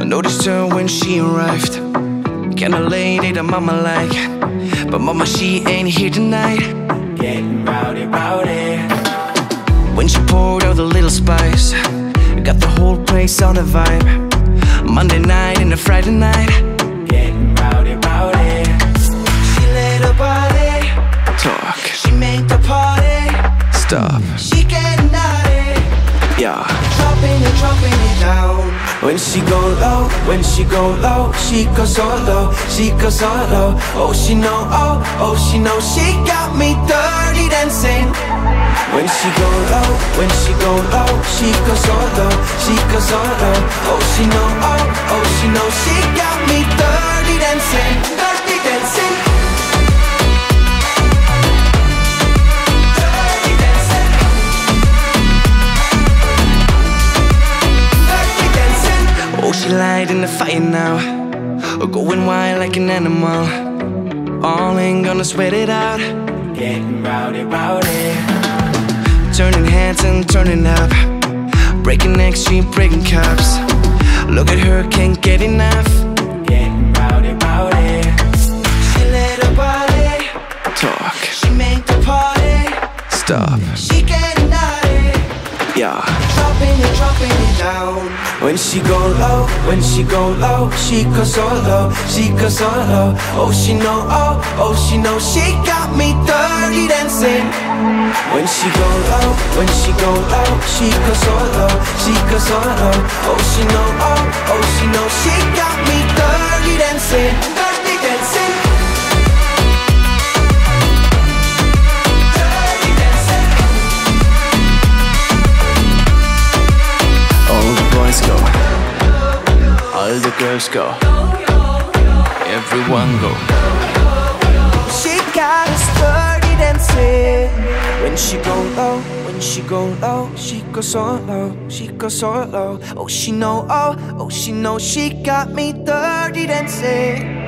noticed her when she arrived. Kinda late, that mama like, but mama, she ain't here tonight. Getting rowdy, rowdy. When she poured out a little spice, got the whole place on a vibe. Monday night and a Friday night. Getting rowdy, rowdy. She let her body talk. She made the party stop. She getting naughty, yeah. Dropping it down. When she go low, when she go low, she goes so low, she goes so low. Oh, she know, oh, she know, she got me dirty dancing. When she go low, when she go low, she goes so low, she goes so low. Oh, she know, oh, she know, she got me dirty dancing, dirty dancing. Oh, she lighting the fire now, going wild like an animal. All ain't gonna sweat it out. Getting rowdy, rowdy. Turning heads and turning up, breaking necks, she breaking cups. Look at her, can't get enough. Getting rowdy, rowdy. She let her body talk. She make the party stop. She getting naughty, yeah. Dropping it down. When she go low, when she go low, she goes so low, she goes so low. Oh, she know, oh, she know, she got me dirty dancing. When she go low, when she go low, she goes so low, she goes so low. Oh, she know, oh, she know, she got me dirty dancing, dirty dancing. Dirty dancing. All the boys go, all the girls go, everyone go. She got us dirty dancing. When she go low, when she go low, she goes so low, she goes so low. Oh, she know, oh, she know, she got me dirty dancing.